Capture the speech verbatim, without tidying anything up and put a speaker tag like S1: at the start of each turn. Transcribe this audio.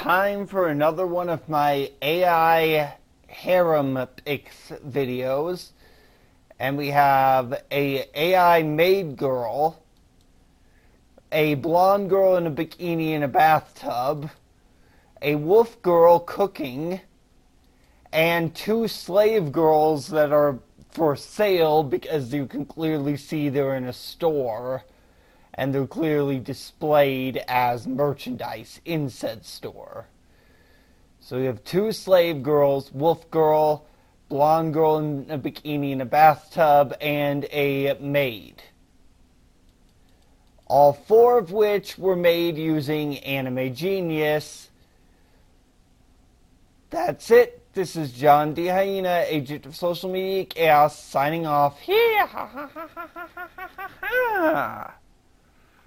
S1: time for another one of my A I harem pics videos. And we have a AI maid girl, a blonde girl in a bikini in a bathtub, a wolf girl cooking, and two slave girls that are for sale because you can clearly see they're in a store and they're clearly displayed as merchandise in said store. So we have two slave girls, wolf girl, blonde girl in a bikini in a bathtub, and a maid. All four of which were made using Anime Genius. That's it. This is John D. Hyena, agent of social media chaos, signing off. Here.